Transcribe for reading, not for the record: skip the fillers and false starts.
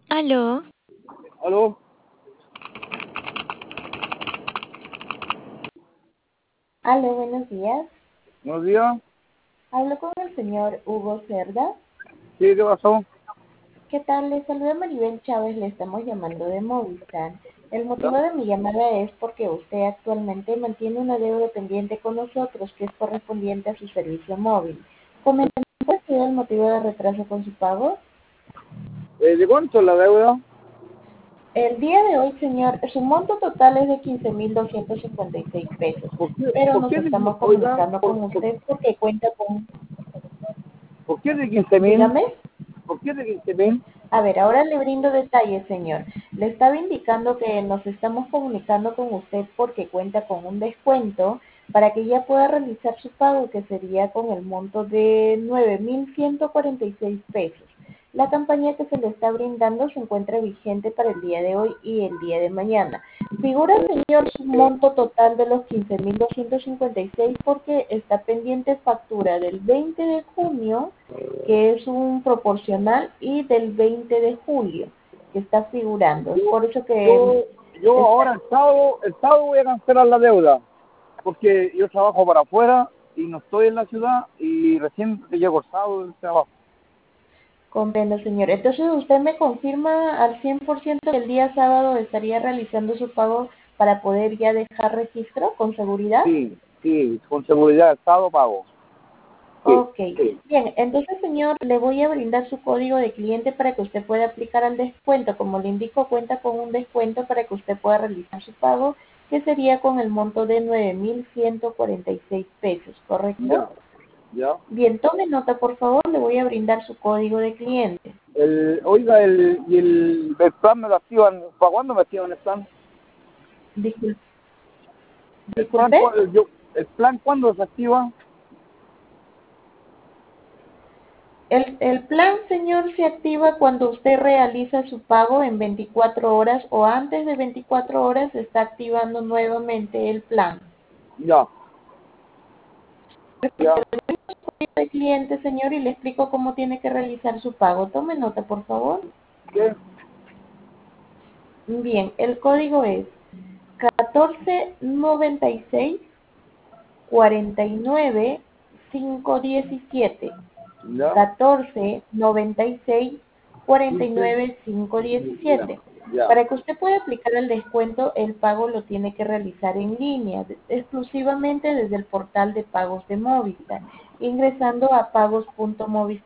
Aló, Aló, Aló, buenos días. buenos días. Hablo con el señor Hugo Cerda. Sí, ¿qué pasó? ¿Qué tal? Le saluda Maribel Chávez, le estamos llamando de Movistar. El ¿Ya? motivo de mi llamada es porque usted actualmente mantiene una deuda pendiente con nosotros que es correspondiente a su servicio móvil. Coméntame, ¿cuál ha sido el motivo de retraso con su pago? ¿De cuánto es la deuda? El día de hoy, señor, su monto total es de 15.256 pesos, pero Por nos qué estamos oiga, comunicando con usted porque cuenta con, por qué de 15.000? dígame. ¿Por qué de 15.000? A ver, ahora le brindo detalles, señor. Le estaba indicando que nos estamos comunicando con usted porque cuenta con un descuento para que ya pueda realizar su pago, que sería con el monto de 9.146 pesos. La campaña que se le está brindando se encuentra vigente para el día de hoy y el día de mañana. Figura, señor, su monto total de los 15.256 porque está pendiente factura del 20 de junio, que es un proporcional, y del 20 de julio, que está figurando. Es Yo, por eso que yo, yo está ahora el sábado voy a cancelar la deuda, porque yo trabajo para afuera y no estoy en la ciudad y recién llego el sábado del trabajo. comprendo, señor. Entonces, ¿usted me confirma al 100% que el día sábado estaría realizando su pago para poder ya dejar registro con seguridad? Sí, sí, con seguridad, el sábado pago. Sí, Ok, bien, entonces, señor, le voy a brindar su código de cliente para que usted pueda aplicar al descuento. Como le indico, cuenta con un descuento para que usted pueda realizar su pago, que sería con el monto de 9.146 pesos, ¿correcto? ya, ya. Bien, tome nota, por favor, le voy a brindar su código de cliente. Oiga, el plan me lo activan, ¿para cuándo me activan el plan? Discul- El plan, Disculpe. el plan, ¿cuándo se activa? El plan, señor, se activa cuando usted realiza su pago en 24 horas o antes de 24 horas se está activando nuevamente el plan. Ya, ya. De cliente, señor, y le explico cómo tiene que realizar su pago. Tome nota, por favor. ¿Qué? Bien, el código es 1496 49 517. Ya, 1496 49 517. ya. Para que usted pueda aplicar el descuento, el pago lo tiene que realizar en línea, exclusivamente desde el portal de pagos de Movistar, ingresando a pagos.movistar